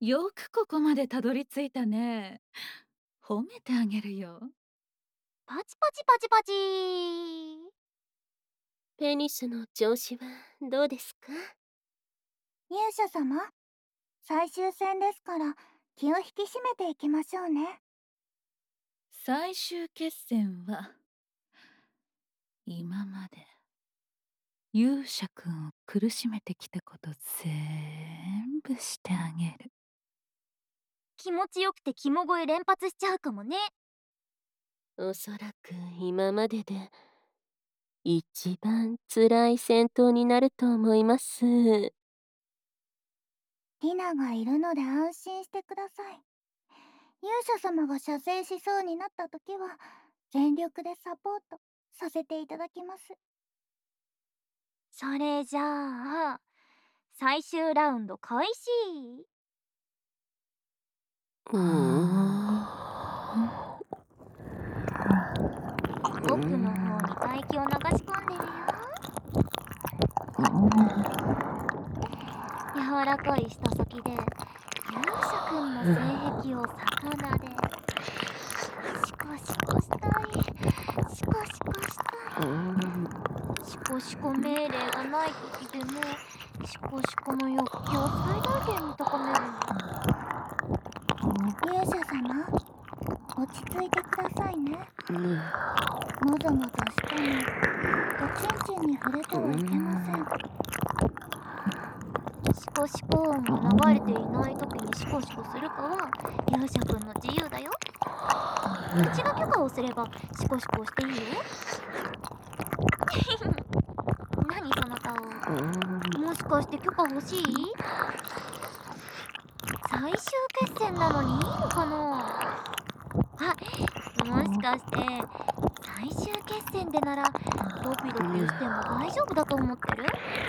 よくここまでたどり着いたね。褒めてあげるよ。 パチパチパチパチ。 ペニスの調子はどうですか？ 勇者様、最終戦ですから気を引き締めていきましょうね。 最終決戦は今まで勇者くんを苦しめてきたこと全部してあげる。 気持ちよくて肝声連発しちゃうかもね。 おそらく今までで一番辛い戦闘になると思います。 ティナがいるので安心してください。勇者様が射精しそうになった時は全力でサポートさせていただきます。 それじゃあ最終ラウンド開始。奥の方に唾液を流し込んでるよ。柔らかい舌先で勇者くんの性癖を魚でシコシコしたい、シコシコしたい。シコシコ命令がない時でもシコシコの欲求を最大限に高めるの。 勇者様、落ち着いてくださいね。もぞもぞしてもおちんちんに触れてはいけません。 シコシコ音が流れていない時にシコシコするかは勇者くんの自由だよ。うちが許可をすればシコシコしていいよ。何その顔、もしかして許可欲しい？最終決戦なのにいいのかなあ、もしかして最終決戦でならドキドキしても大丈夫だと思ってる？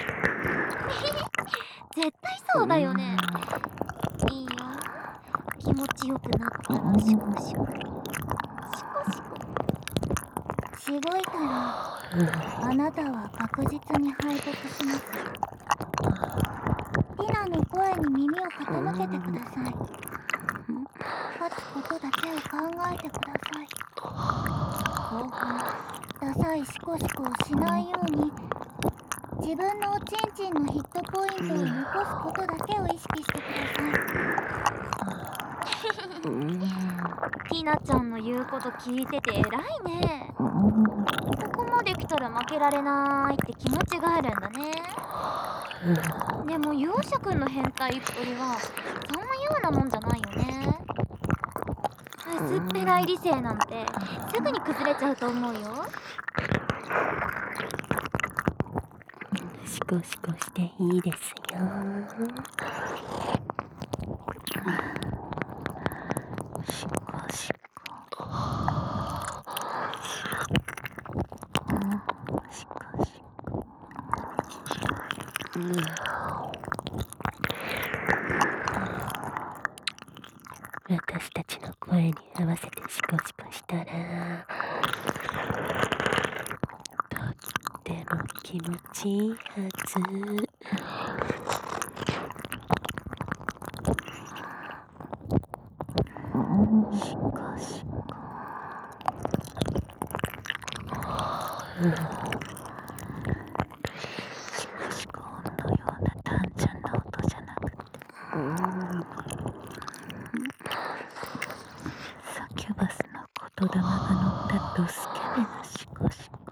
絶対そうだよね。いいよ、気持ちよくなったらシコシコシコシコ。 しごいたらあなたは確実に敗北します。ティナの声に耳を傾けてください。勝つことだけを考えてください。興奮、ダサいシコシコをしないように自分のおちんちんのヒットポイントを残すことだけを意識してください。 ティナちゃんの言うこと聞いてて偉いね。ここまで来たら負けられないって気持ちがあるんだね。でも勇者くんの変態っぷりはそんなようなもんじゃないよね。薄っぺらい理性なんてすぐに崩れちゃうと思うよ。 シコシコしていいですよ。 シコシコ。シコシコ。 私たちの声に合わせてシコシコしたらとっても気持ちいいはず。 シコシコ。シコシコ音のような単純な音じゃなくてサキュバスの言霊が乗ったドスケベなシコシコ。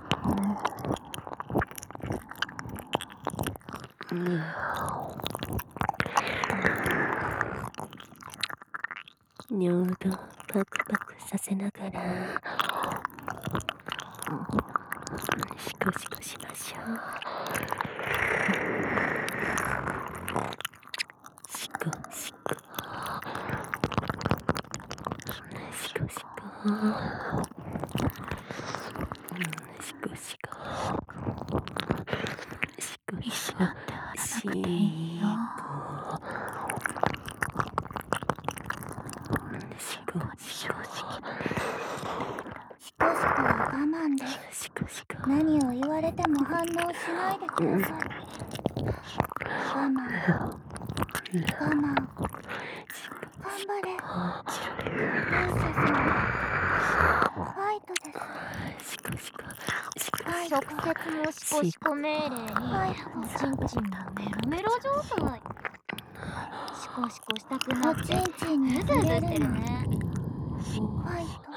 尿道パクパクさせながらシコシコしましょう。シコシコシコシコシコシコシコ意シコ志なんてあらなくていいよ。 シコシコシコシコは我慢です。 シコシコ何を言われても反応しないでください。我慢、我慢、 頑張れ。勇者様。ファイトです。ファイト。 直接のシコシコ命令におちんちんもメロメロ状態。シコシコしたくなおってちんちんにうずうずし触れるの。 てるね。 ファイト。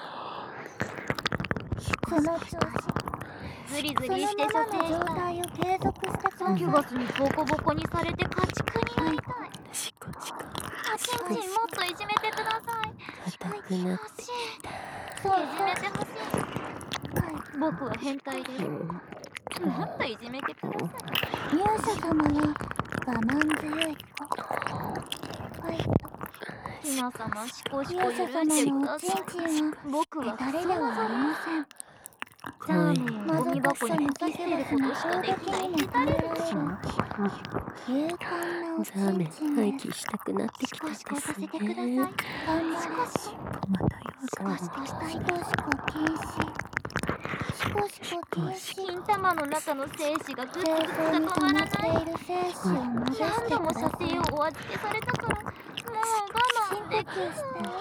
その調子。 ズリズそのリしてままの状射精したい。 態を継続してください。 サキュバスにボコボコにされて家畜になりたい。おちんちんもっといじめてください。欲しい。いじめてほしい。僕は変態です。もっといじめてください。 勇者様は我慢強い子。ファイト。 皆様シコシコ許勇者して様のおちんください。 ちんは僕は誰ではありません。 ザーメンまをゴミぞかしさ箱ににサキュポキ捨てるバスの攻ことしかできない撃にもヘタレ耐えられるです。 勇敢なおちザーメンんちん廃です。 棄したくなってシきたんでコシコさすせてください。 ね。 頑張シコれ。 シコ。 またよシコシコしたい。 シコシコ禁止。シコシコ禁止。 金玉の中の精子がグツグ精ツ巣に溜が止まらない。 まっている精子を戻して何度もください。 射精をお預けされたから、もう我慢できない。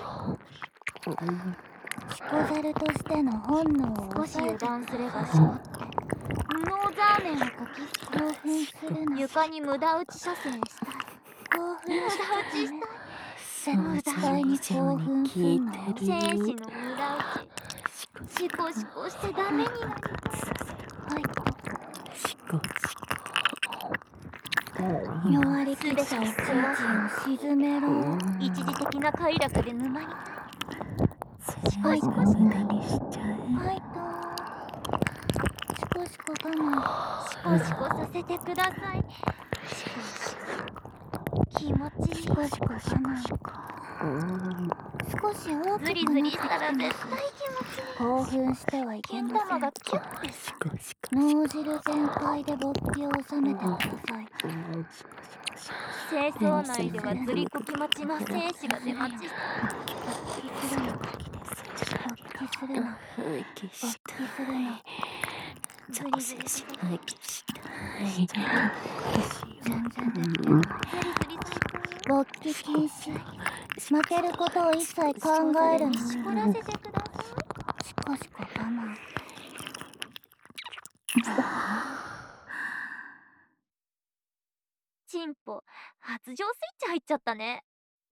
シコザルとしての本能を少し油抑えて断すればしこって無能ザーメンをこき捨て興奮するな。 床に無駄打ち射精したい。 興奮無駄した打ちしたい。 絶対に興奮すんなよ。 精子の無駄打ち。シコシコしてダメになりたい。 ファイト。弱りきったおちんちんを沈めろ。 一時的な快楽で沼にたい。シコファイト。 シコしたい。 ファイト。シコシコ我慢。 シコシコさせてください。シコシコ。気持ちいい。 シコシコ我慢。少し大ズリきくなってきズリしたらてます。 絶対気持ちいい。 興奮してはいけ金ません。 玉がキュッてする。 脳汁全開で勃起を収めてください。 清掃内ではズリコキ待ちの精子が出待ちした。 勃起するな。 廃棄勃し起するな。 ズリズリする。 廃棄したい。 全然できてズない。 リズリ最高。 勃起禁止。負けることを一切考えるな。 しこらせてください。 シコシコ我慢。 チンポ、発情スイッチ入っちゃったね。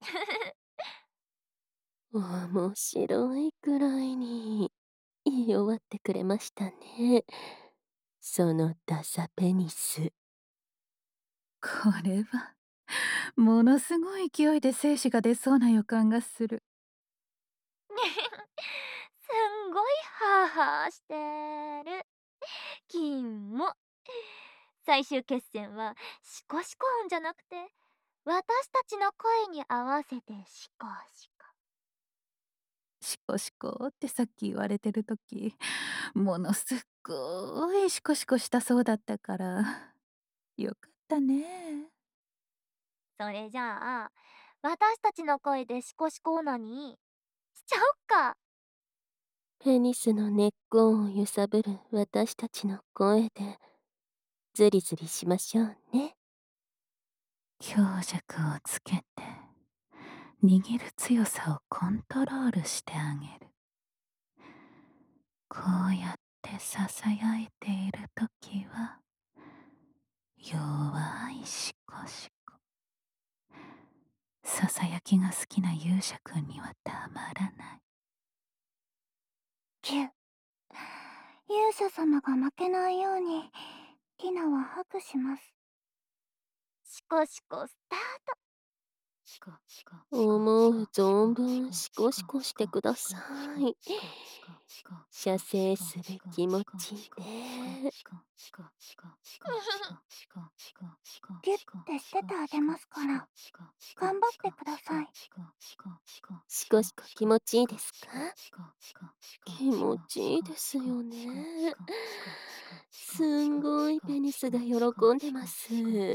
面白いくらいに言い終わってくれましたね。そのダサペニス。 これはものすごい勢いで精子が出そうな予感がする。 すんごいハーハーしてる。金も。最終決戦はシコシコ音じゃなくて、私たちの声に合わせてシコシコ。 シコシコってさっき言われてる時、ものすっごいシコシコしたそうだったからよかったね。 それじゃあ、私たちの声でシコシコオナニーしちゃおっか。 ペニスの根っこを揺さぶる私たちの声でズリズリしましょうね。 強弱をつけて握る強さをコントロールしてあげる。こうやってささやいているときは弱いシコシコ。ささやきが好きな勇者くんにはたまらない。 キュ。勇者様が負けないようにティナはハグします。 シコシコスタート。 思う存分シコシコしてください。射精する気持ちね。 ギュッてしててあげますから頑張ってください。 シコシコ気持ちいいですか？気持ちいいですよね。すんごいペニスが喜んでます。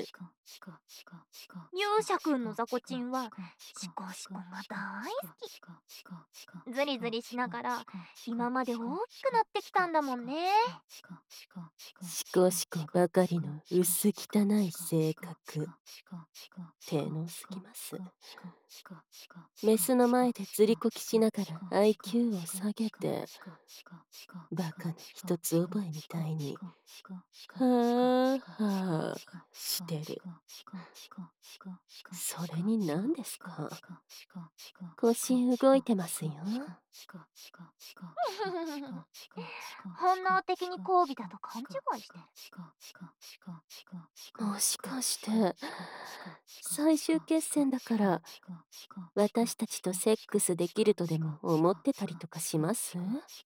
勇者くんのザコチンはシコシコが大好き。ズリズリしながら今今まで大きくなってきたんだもんね。 しこしこばかりの薄汚い性格。低能すぎます。メスの前でずりこきしながら IQ を下げて、バカな一つ覚えみたいに、はぁはぁしてる。それに何ですか？腰動いてますよ。 本能的に交尾だと勘違いしてる。 もしかして、最終決戦だから、私たちとセックスできるとでも思ってたりとかします？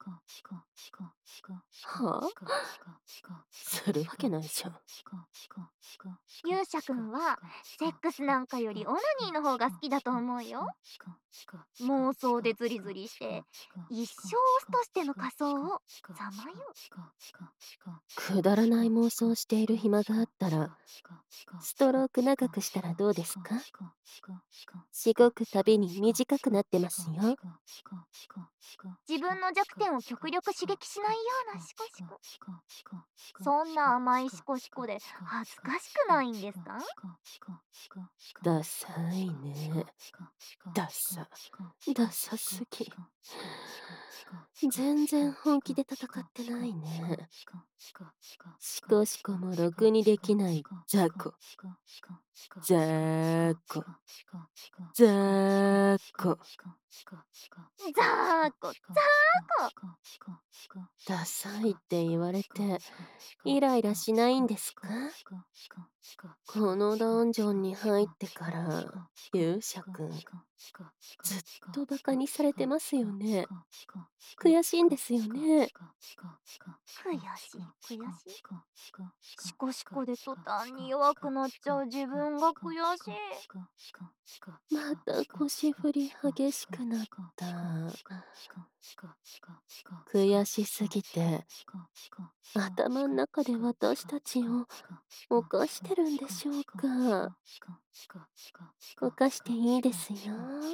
はあ？するわけないじゃん。 勇者くんはセックスなんかよりオナニーの方が好きだと思うよ。妄想でズリズリして一生オスとしての仮想をさまよくだらない妄想している暇があったら、ストローク長くしたらどうですか？しごくたびに短くなってますよ。 自分の弱点を極力刺激しないようなシコシコ。そんな甘いシコシコで恥ずかしくないんですか？ ダサいね。ダサすぎ。全然本気で戦ってないね。シコシコもろくにできない雑魚。雑魚。雑魚。 ザーコ。 ダサいって言われてイライラしないんですか？このダンジョンに入ってから勇者くんずっとバカにされてますよね。悔しいんですよね。 悔しい。シコシコで途端に弱くなっちゃう自分が悔しい。 また腰振り激しくなった。悔しすぎて頭ん中で私たちを犯してるんでしょうか？犯していいですよ。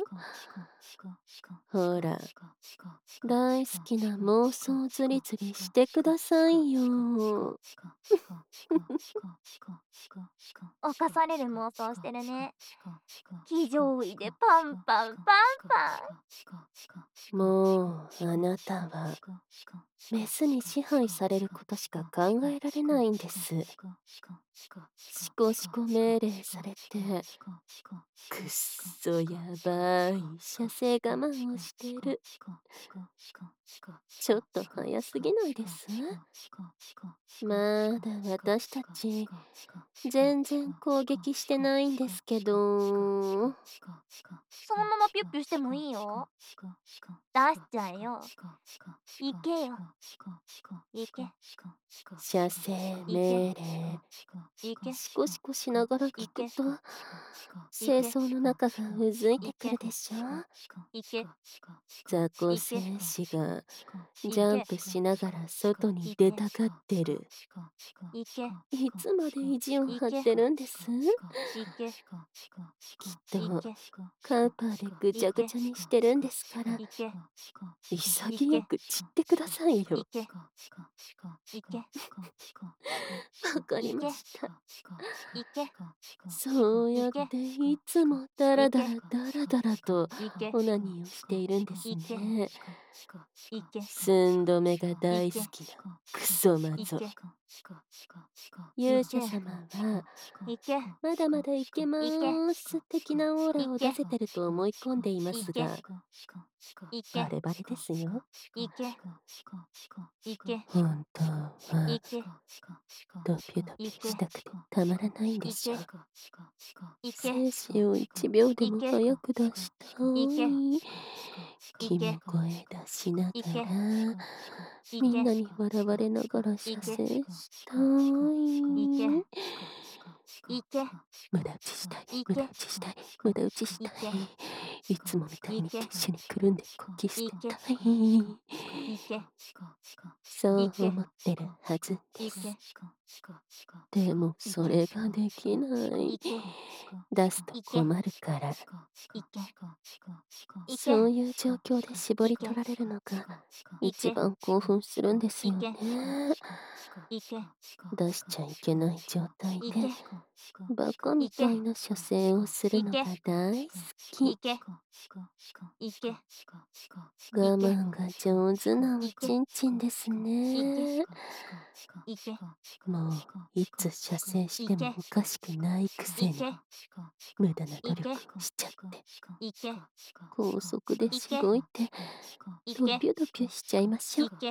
ほら、大好きな妄想ズリズリしてくださいよ。 犯される妄想してるね。騎乗位でパンパン。 もうあなたはメスに支配されることしか考えられないんです。シコシコ命令されてくっそやばい射精我慢をしてる。ちょっと早すぎないです？まだ私たち全然攻撃してないんですけど。 そのままピュッピュしてもいいよ。出しちゃえよ。行けよ。行け。 射精命令。 行け。 シコシコしながら聞くと清掃の中がうずいてくるでしょ。 行け。 雑魚戦士がジャンプしながら外に出たがってる。 行け。 いつまで意地を張ってるんです？ 行け。 きっとカウパーでぐちゃぐちゃにしてるんですから、 行け。 潔く散ってくださいよ。 行け。行け。 わかりました。 行け。 そうやっていつもダラダラと行け。 オナニーをしているんですね。 行け。 寸止めが大好きなクソマゾ。勇者様は行け。 まだまだいけます的なオーラを出せてると思い込んでいますが、 行け。 バレバレですよ。 行け。行け。 本当は行け。 ドピュドピュしたくてたまらないんでしょ。 行け。 精子を1秒でも早く出した行け。 い。キモ声出しながらみんなに笑われながら射精したい。 行け。 無駄打ちしたい。無駄打ちしたい。無駄打ちしたい。いつもみたいに決死にくるんでこき捨てたい。 行け。 そう思ってるはずです。 でもそれができない。出すと困るから。そういう状況で絞り取られるのが一番興奮するんですよね。出しちゃいけない状態でバカみたいな射精をするのが大好き。我慢が上手なおちんちんですね。もういつ射精してもおかしくないくせに無駄な努力しちゃって高速ですごいてドピュドピュしちゃいましょうか。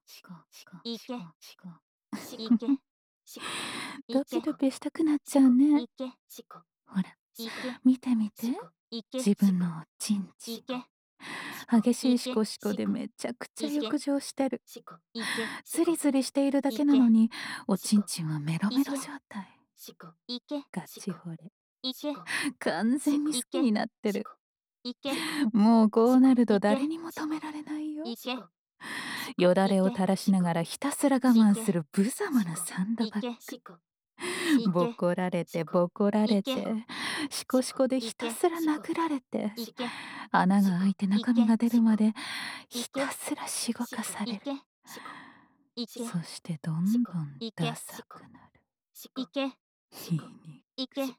ドピドピしたくなっちゃうね。ほら、見てみて。自分のおちんちん。激しいシコシコでめちゃくちゃ浴場してる。ズリズリしているだけなのに、おちんちんはメロメロ状態。ガチ惚れ。完全に好きになってる。もうこうなると誰にも止められないよ。よだれを垂らしながらひたすら我慢する無様なサンドバッグ。ボコられてボコられてシコシコでひたすら殴られて穴が開いて中身が出るまでひたすらしごかされる。そしてどんどんダサくなる。皮肉。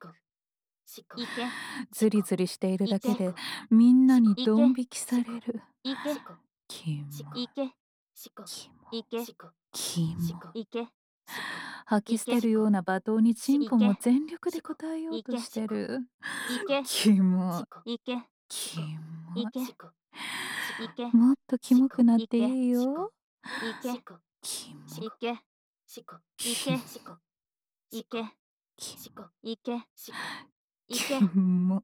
ズリズリしているだけでみんなにドン引きされる。キモキモキモ。吐き捨てるような罵倒にチンポも全力で答えようとしてる。キモキモ。もっとキモくなっていいよ。キモキモキモ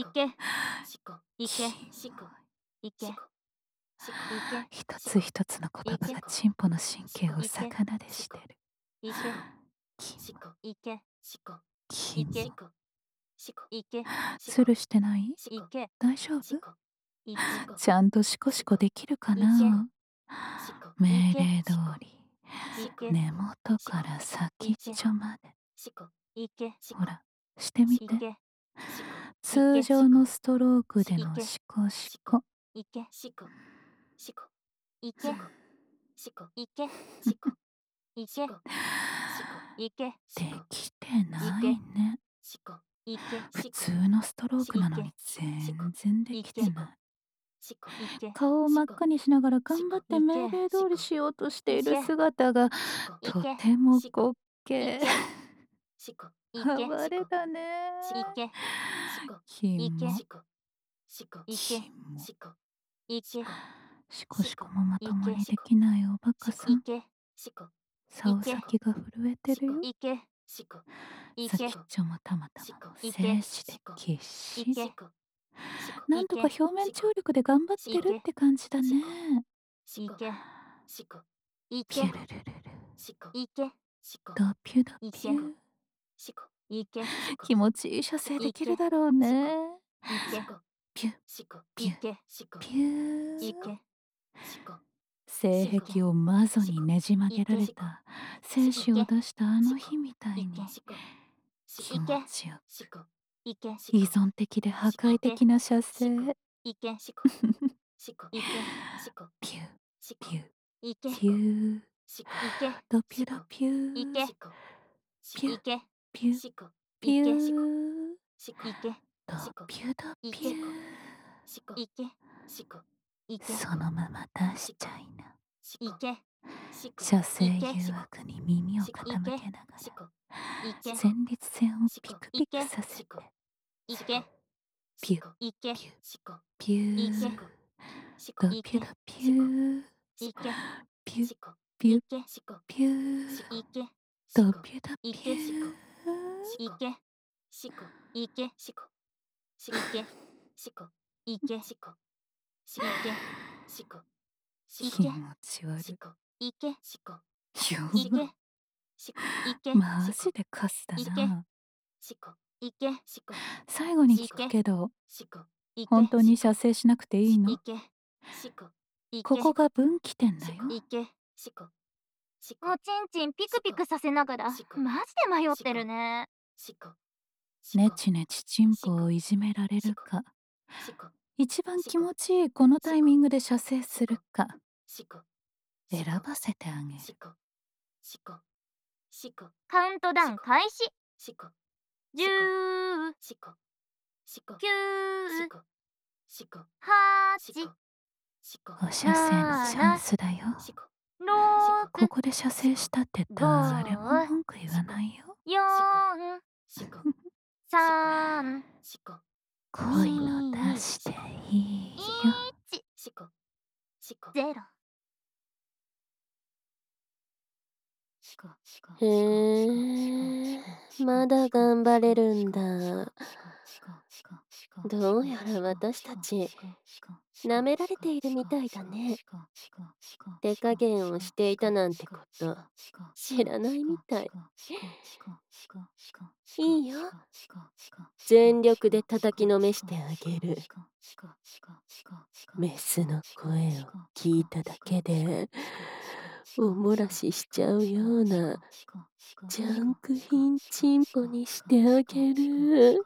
一つ一つの言葉がチンポの神経を魚でしてる。キモキモ。スルしてない？大丈夫？ちゃんとシコシコできるかな？命令通り根元から先っちょまで。ほら、してみて。通常のストロークでのシコシコ。できてないね。普通のストロークなのに全然できてない。顔を真っ赤にしながら頑張って命令通りしようとしている姿がとても滑稽。哀れだね。キモキモ。シコシコもまともにできないおバカさん。竿先が震えてるよ。先っちょもたまたまの精子でぎっしり。なんとか表面張力で頑張ってるって感じだね。ピュルルルル。ドピュドピュ。気持ちいい射精できるだろうね。ピュピュピュー。性癖をマゾにねじ曲げられた精子を出したあの日みたいに気持ちよく依存的で破壊的な射精。ピュピュピュー。ドピュドピュー。ピュピュピュー。ドピュドピュー。そのまま出しちゃいな。射精誘惑に耳を傾けながら前立腺をピクピクさせてピュピュピュー。ドピュドピュー。ピュピュピュー。ドピュドピュー。気持ち悪い。やば。マジでカスだな。最後に聞くけど、本当に射精しなくていいの？ここが分岐点だよ。 おちんちんピクピクさせながらマジで迷ってるね。 ネチネチチンポをいじめられるか、一番気持ちいいこのタイミングで射精するか選ばせてあげる。 カウントダウン開始。10、9、8、 お射精のチャンスだよ。こ 6、 こで射精したって誰も文句言わないよ。 4、3、 恋の出していいよ。 0。 へえ、まだ頑張れるんだ。どうやら私たち舐められているみたいだね。手加減をしていたなんてこと知らないみたい。いいよ、全力で叩きのめしてあげる。メスの声を聞いただけでおもらししちゃうようなジャンク品チンポにしてあげる。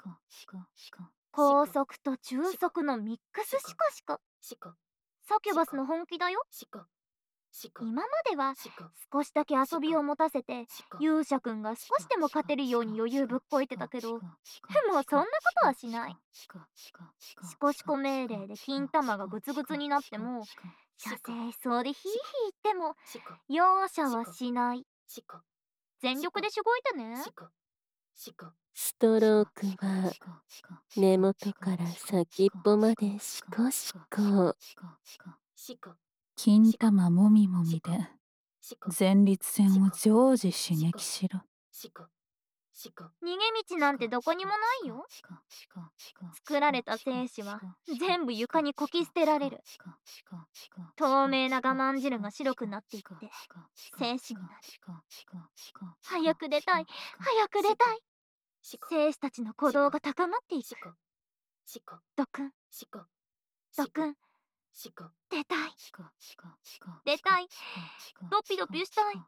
高速と中速のミックスシコシコ。サキュバスの本気だよ。今までは少しだけ遊びを持たせて勇者くんが少しでも勝てるように余裕ぶっこいてたけど、もうそんなことはしない。シコシコ命令で金玉がグツグツになっても、射精しそうでヒーヒー言っても容赦はしない。全力でしごいてね。 ストロークは根元から先っぽまでシコシコ。 金玉もみもみで前立腺を常時刺激しろ。 逃げ道なんてどこにもないよ。作られた精子は全部床にこき捨てられる。透明な我慢汁が白くなっていって精子になる。早く出たい、早く出たい。精子たちの鼓動が高まっていく。ドクンドクン、出たい出たい、ドピドピしたい。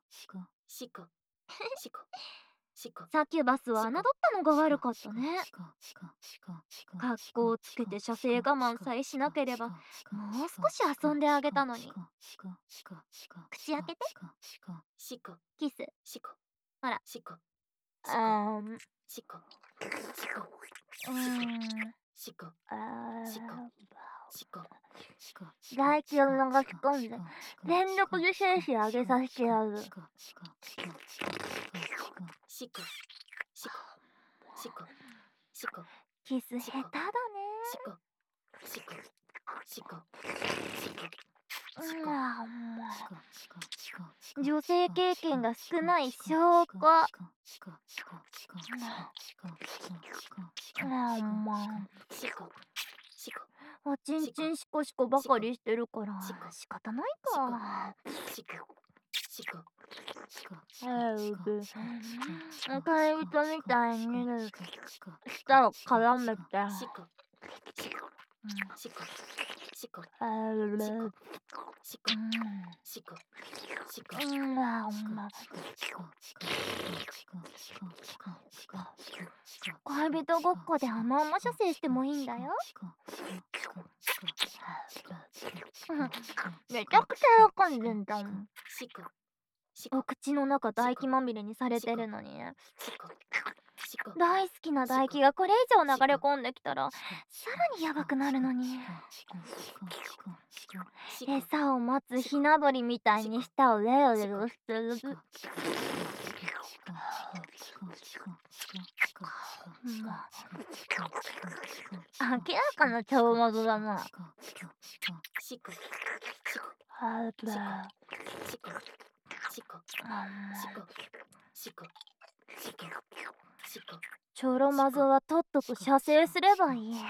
サキュバスは侮ったのが悪かったね。格好をつけて射精我慢さえしなければもう少し遊んであげたのに。口開けて。キス。ほら。唾液を流し込んで全力で精子上げさせてやる。キス下手だね。女性経験が少ない証拠。おちんちんシコシコばかりしてるから仕方ないか。恋人みたいに舌を絡めて恋人ごっこで甘々射精してもいいんだよ。めちゃくちゃ喜んでんだもん。お口の中唾液まみれにされてるのに大好きな唾液がこれ以上流れ込んできたらさらにヤバくなるのに。餌を待つひな鳥みたいに舌をレロレロしてる。明らかな超窓だな。チョロマゾはとっとと射精すればいい。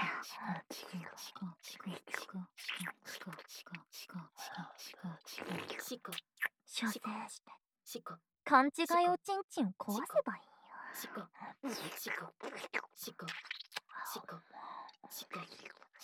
射精して勘違いおちんちんを壊せばいいよ。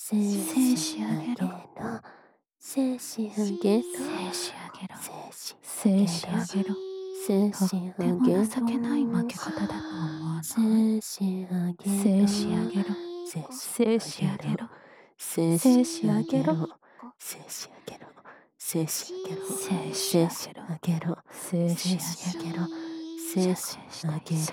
静止あげろ。静止あげろ。 静止あげろ。とっても情けない負け方だと思わない？静止あげろ。静止あげろ。静止あげろ。静止あげろ。静止あげろ。静止あげろ。静止あげろ。静止あげろ。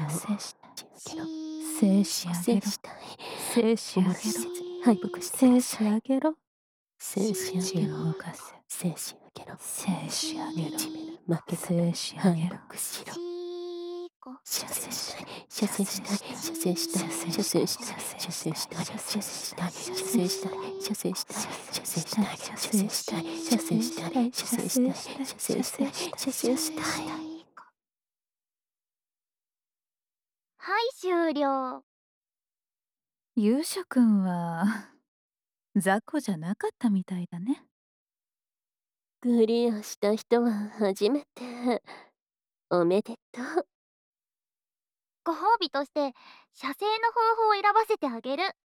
静止あげろ。静止あげろ。 敗北して静止あげろ。 静止あげろ。 動かせ。 静止あげろ。 静止あげろ。 負け静止あげろ。 敗北しろ。射精したい。射精したい。射精したい。射精したい。射精したい。射精したい。射精したい。射精したい。射精したい。射精したい。射精したい。射精したい。射精したい。射精したい。 はい、終了。 勇者くんは雑魚じゃなかったみたいだね。 クリアした人は初めて。おめでとう。 ご褒美として射精の方法を選ばせてあげる。